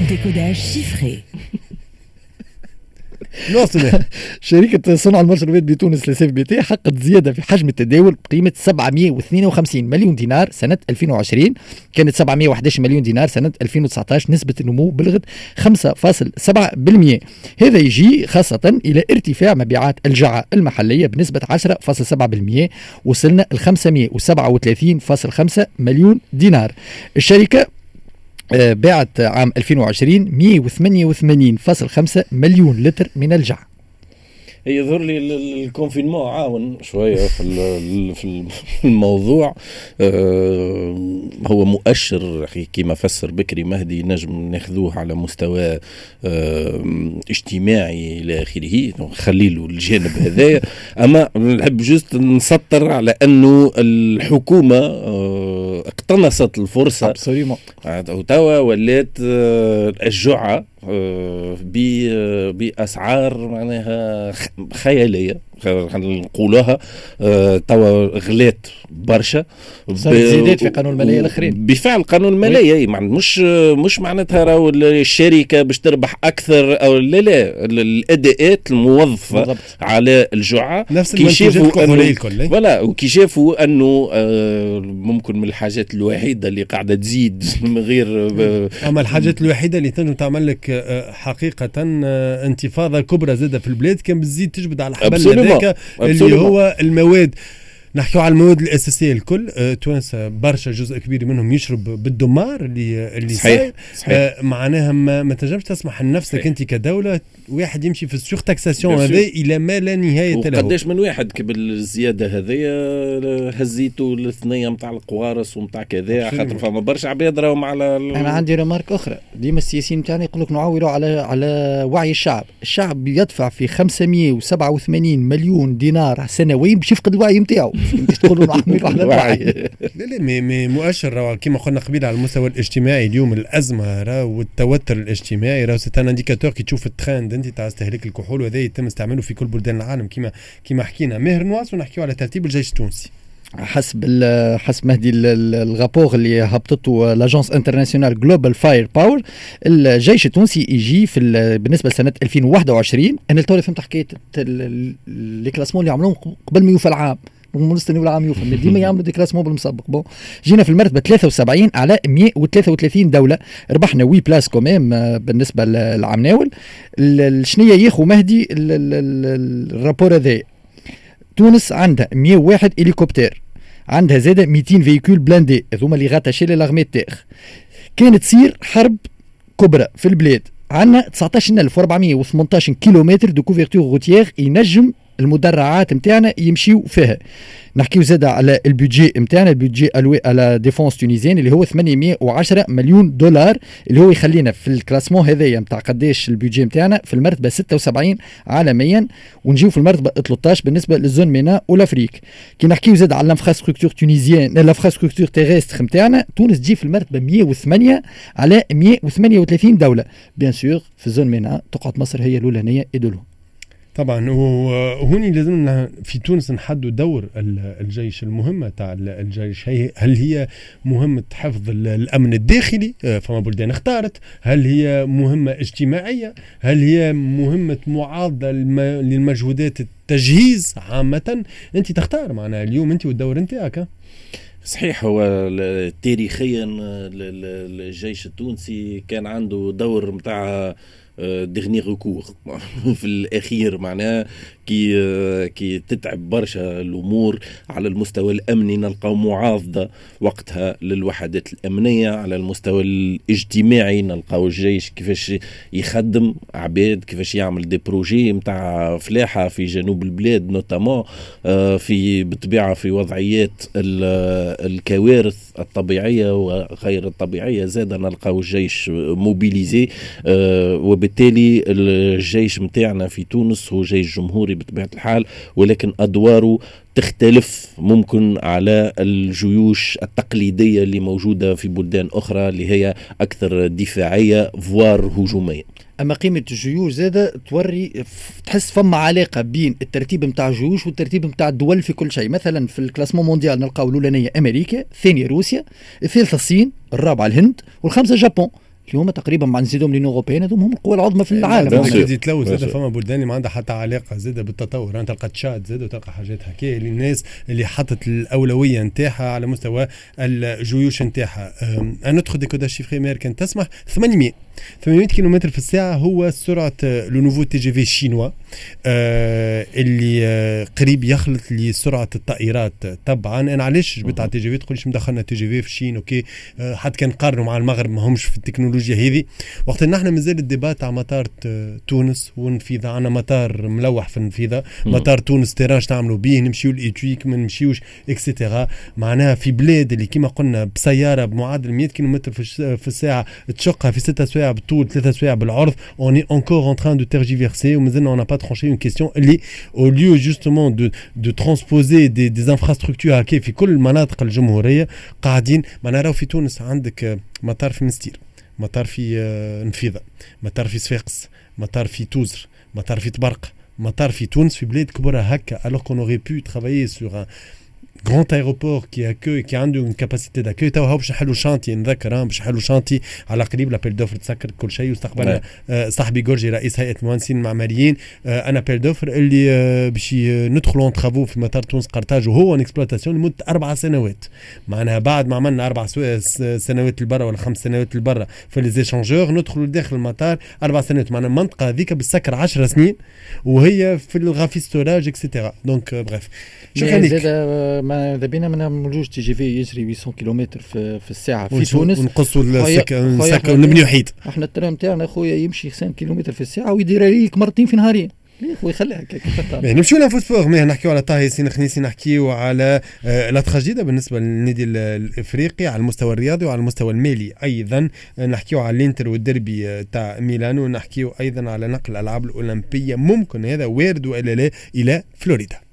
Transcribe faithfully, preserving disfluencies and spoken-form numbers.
Décodage chiffré. شركة صنع المشروبات بتونس لسيف بي تي حققت زيادة في حجم التداول بقيمة سبعمائة واثنين وخمسين مليون دينار سنة ألفين وعشرين، كانت سبعمائة وأحد عشر مليون دينار سنة ألفين وتسعة عشر، نسبة النمو بلغت خمسة فاصلة سبعة بالمئة. هذا يجي خاصة إلى ارتفاع مبيعات الجعة المحلية بنسبة عشرة فاصلة سبعة بالمئة، وصلنا ل خمسمائة وسبعة وثلاثين فاصلة خمسة مليون دينار. الشركة باعت عام ألفين وعشرين مئة وثمانية وثمانين فاصلة خمسة مليون لتر من الجع. يظهر لي الكونفينمون عاون شويه في في الموضوع. هو مؤشر كما فسر بكري مهدي نجم ناخذوه على مستوى اجتماعي الى اخره، نخلي له الجانب هذايا. اما نحب جست نسطر على انه الحكومه اقتنصت الفرصه وتوا ولات الجعه بأسعار معناها خيالية نقولها. توا غلات برشا، زيادات في قانون المالية الأخرين بفعل قانون المالية، يعني مش مش معناتها راهو الشركة باش تربح أكثر أو لا لا، الأداءات الموظفة بالضبط على الجعة نفس المنتجات ولا وكي شافوا أنه ممكن من الحاجات الوحيدة اللي قاعدة تزيد من غير أما الحاجات الوحيدة اللي تنجم تعمل لك حقيقة انتفاضة كبرى زادة في البلاد كان بتزيد تجبد على الحبل هذاك اللي هو المواد. نحكيو على المواد الأساسية الكل. أه تونس برشا جزء كبير منهم يشرب بالدمار اللي اللي صحيح, صحيح. أه معناها ما, ما تنجمش تسمح لنفسك أنت كدولة واحد يمشي في السور تاكساسيون هذا إلى ما لا نهاية له. وقداش من واحد قبل الزيادة هذية هزيتوا الثنية متاع القوارص ومتاع كذا، خاطر فما برشا عباد راهم على ال... أنا عندي رمارك أخرى. ديما السياسيين تاعنا يقول لك نعولوا على على وعي الشعب. الشعب يدفع في خمسمائة وسبعة وثمانين مليون دينار سنويا باش يفقد الوعي نتاعو. تقولوا نعملوا على الوعي. لا لا مي مي مؤشر كما قلنا قبيل على المستوى الاجتماعي اليوم الأزمة راه والتوتر الاجتماعي راه سيتان انديكاتور كي تشوف الترند انت تاع استهلاك الكحول وهذا يتم استعماله في كل بلدان العالم كما كما حكينا. ماهر نواس ونحكيو على ترتيب الجيش التونسي حسب حسب مهدي الغابور اللي هبطته لاجونس انترناسيونال جلوبال فاير باور. الجيش التونسي يجي في بالنسبه لسنه ألفين وواحد وعشرين. انا التو فهمت حكايه لي كلاسمون اللي عملوهم قبل ما يوفى العام، مستني ولا عام يوفى ديما يعملوا دي كلاسمون بالمسبق. بون جينا في المرتبه ثلاثة وسبعين على مئة وثلاثة وثلاثين دوله، ربحنا وي بلاس كوميم بالنسبه للعام ناول. الشنيه ياخو مهدي الرابور هذا. تونس عندها مئة وواحد هليكوبتر، عندها زاده مئتين فيكول بلاندي هذوما اللي غاتاشي للاغمي تاخ. كانت تصير حرب كبرى في البلاد. عندنا تسعة عشر ألف وأربعمائة وثمانية عشر كيلومتر دو كوفرتور روتيير ينجم المدرعات متاعنا يمشيو فيها. نحكيو زاده على البودجي متاعنا، البودجي الوي على ديفونس تونيزيان اللي هو ثمانمائة وعشرة مليون دولار، اللي هو يخلينا في الكلاسمون هذايا متاع قداش البودجي متاعنا في المرتبه ستة وسبعين عالميا، ونجيو في المرتبه ثلاثة عشر بالنسبه للزون مينا والافريك. كي نحكيو زاده على الانفراستركتور تونيزيان الانفراستركتور تيغستر متاعنا، تونس تجي في المرتبه مئة وثمانية على مئة وثمانية وثلاثين دوله. بيان سور في الزون مينا تقعد مصر هي الاولانيه ادولو طبعا. وهوني لازم في تونس نحدوا دور الجيش. المهمة تاع الجيش هي هل هي مهمة حفظ الأمن الداخلي فما بلدان اختارت، هل هي مهمة اجتماعية، هل هي مهمة معارضة للمجهودات التجهيز عامة؟ أنت تختار معنا اليوم أنت والدور أنتاعك. صحيح. هو تاريخيا الجيش التونسي كان عنده دور متاع دغني ركور في الأخير، معناه كي كي تتعب برشا الأمور على المستوى الأمني نلقاو معارضة وقتها للوحدات الأمنية. على المستوى الاجتماعي نلقاو الجيش كيفاش يخدم عباد، كيفاش يعمل دي بروجي متاع فلاحة في جنوب البلاد نوتامون في بطبيعة في وضعيات الكوارث الطبيعية وغير الطبيعية. زاد نلقاو الجيش موبيليزي، وبالتالي الجيش متاعنا في تونس هو جيش جمهوري بطبيعة الحال، ولكن أدواره تختلف ممكن على الجيوش التقليدية اللي موجودة في بلدان أخرى اللي هي أكثر دفاعية فوار هجومية. اما قيمه الجيوش زاده توري تحس فما علاقه بين الترتيب نتاع الجيوش والترتيب نتاع الدول في كل شيء. مثلا في الكلاسمون مونديال نلقاو الاولانيه امريكا، الثانيه روسيا، الثالثه الصين، الرابعه الهند، والخامسه جابون. اليوم تقريبا مع نزيدهم لين اوروبيين هذوم هم القوى العظمى في العالم. زيد تلوث زاد فما بلدان اللي ما عندها حتى علاقه زاد بالتطور. انت تلقى تشاد زاد وتلقى حاجات هكا للناس اللي حطت الاولويه نتاعها على مستوى الجيوش نتاعها. انا ندخل ديكوداج شيفري امريكان تسمح ثمانمائة كيلومتر في الساعه هو سرعه لو نوفو تي جي في الشينوا آه اللي آه قريب يخلط لسرعه الطائرات. طبعا انا علاش جبت على تي جي في تقوليش مدخلنا تي جي في في الشين اوكي آه حتى كان نقارنوا مع المغرب ما همش في التكنولوجيا هذه. وقت ان احنا مازال الديبات على مطار تونس ونفيذا عنا مطار ملوح في النفيذا مطار تونس تيراج نعملوا به نمشيو الايتويك ما نمشيوش اكسيتيرا. معناها في بلاد اللي كما قلنا بسياره بمعدل مئة كيلومتر في الساعه تشقها في ستة سوايع بالطول ثلاثة سوايع بالعرض on est encore en train de tergiverser ومازلنا on n'a pas tranché une question اللي au lieu justement de de transposer des des infrastructures هكا في كل المناطق الجمهوريه قاعدين ما نراو. في تونس عندك مطار في منستير مطار في نفيذا مطار في صفاقس مطار في توزر مطار في طبرق مطار في تونس في بلاد كبرى هكا alors qu'on aurait pu travailler sur un grand aéroport qui accueille qui a une capacité d'accueil. تو باش نحلوا شانتي نذكر باش نحلوا شانتي على قريب لابيل دوفر تسكر كل شيء. واستقبلنا آه صاحبي جورجي رئيس هيئه المهندسين المعماريين آه انا بيل دوفر اللي آه باش ندخلوا نترافو في مطار تونس قرطاج وهو ان اكسبلواتاسيون لمده اربع سنوات. معناها بعد ما عملنا اربع سنوات لبرا ولا خمس سنوات لبرا في لي زيشانجور ندخلوا داخل المطار اربع سنوات. معناها المنطقه هذيك بالسكر عشر سنين وهي في الغافي ستوراج اكسيتيرا. دونك بريف شكرا لك. اذا بينا ما نعملوش تي جي في يجري مئتين كيلومتر في في الساعه في تونس ونقصوا السكه ونبنيو حيط. احنا الترام تاعنا خويا يمشي خمسين كيلومتر في الساعه ويدير ليك مرتين في نهارين. ليه خويا خليها هكاك. نمشيو لفوت فور مي نحكيو على طه ياسين خنيسي نحكيو على لا تراجيديا بالنسبه للنادي الافريقي على المستوى الرياضي وعلى المستوى المالي ايضا. نحكيو على الانتر والديربي تاع ميلانو ونحكيو ايضا على نقل الالعاب الاولمبيه ممكن هذا وارد والا لا الى فلوريدا.